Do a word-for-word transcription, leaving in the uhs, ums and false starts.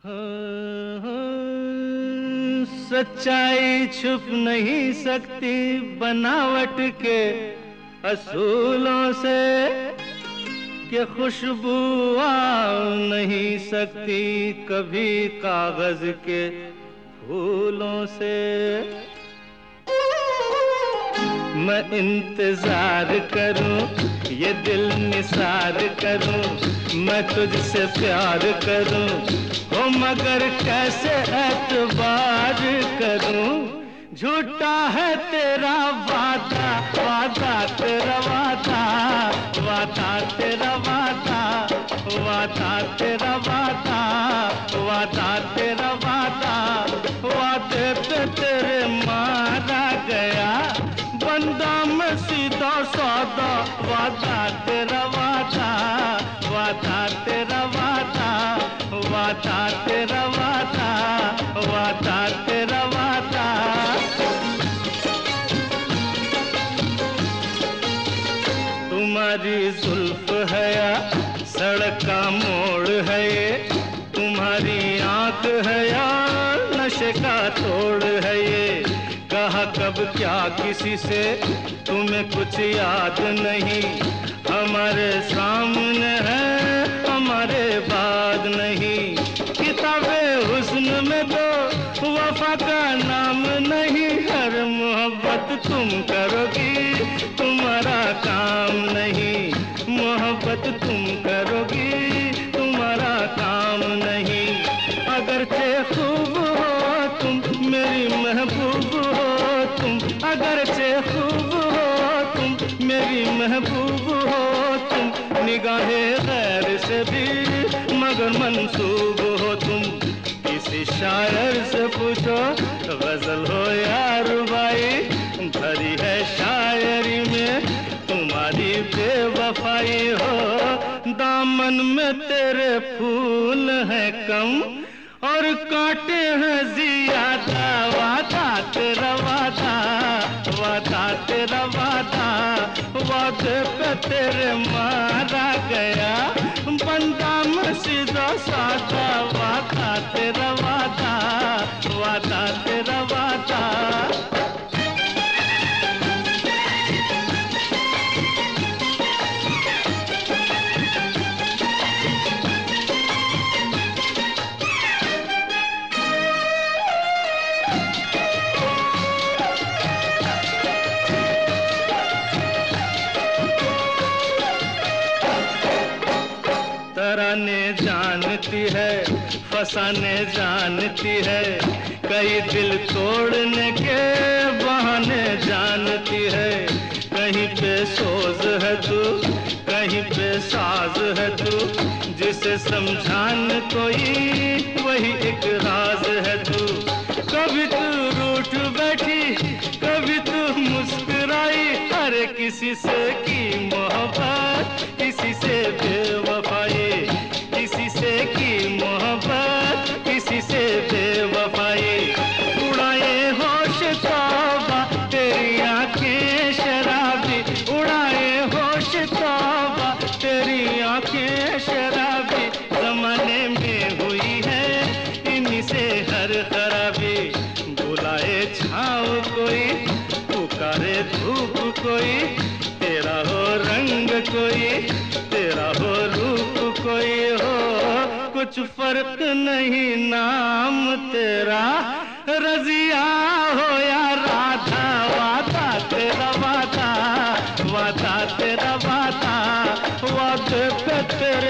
हाँ, हाँ, सच्चाई छुप नहीं सकती बनावट के असूलों से, कि खुशबू आ नहीं सकती कभी कागज के फूलों से। मैं इंतजार करूं, ये दिल निसार करूं, मैं तुझसे प्यार करूं, हो मगर कैसे एतबार करूं। झूठा है तेरा वादा, वादा तेरा वादा, वादा तेरा वादा, वादा तेरा वादा, वादा तेरा वादा, वादे पे तेरे मारा गया बंदा मैं सीधा सादा। वादा तेरा वादा, वादा तेरा वादा, वादा तेरा वादा, वादा तेरा वादा। तुम्हारी जुल्फ है या सड़क का मोड़ है ये, तुम्हारी आंख है या नशे का तोड़ है ये। कहा कब क्या किसी से तुम्हें कुछ याद नहीं, हमारे सामने है हमारे बाद नहीं। किताबे हुस्न में तो वफा का नाम नहीं, हर मोहब्बत तुम करोगी तुम्हारा काम नहीं, मोहब्बत तुम करोगी तुम्हारा काम नहीं। अगरचे खूब हो तुम मेरी महबूब हो तुम, अगरचे खूब हो तुम मेरी महबूब हो तुम, निगाहे गैर से भी मगर मंसूब हो तुम। किसी शायर से पूछो गजल हो या रुबाई, भरी है शायरी में तुम्हारी बेवफाई हो। दामन में तेरे फूल हैं कम और कांटे हैं ज्यादा। वादा तेरा वादा, वादा तेरा वादा, वादे पे तेरे मारा गया बंदा मैं सीधा सादा। वादा तेरा वादा, वादा तेरा वादा। तराने जानती है फसाने जानती है, कई दिल तोड़ने के बहाने जानती है। कहीं पे सोज है तू, कहीं पे साज है तू, जिसे समझाने कोई वही एक राज है तू। कभी तू रूठ बैठी कभी तू मुस्कुराई, हर किसी से की मोहब्बत किसी से बेवफाई, किसी से की मोहब्बत किसी से बेवफाई। उड़ाए होश तौबा तेरी आंखें शराबी, उड़ाए होश तौबा तेरी आंखें शराबी। जमाने में हुई है इन्हीं से हर खराबी, बुलाए छाँव कोई पुकारे धूप कोई, तेरा हो रंग कोई तेरा हो रूप कोई हो, कुछ फर्क नहीं नाम तेरा रजिया हो या राधा। वादा तेरा वादा, वादा तेरा वादा, वादे पे तेरे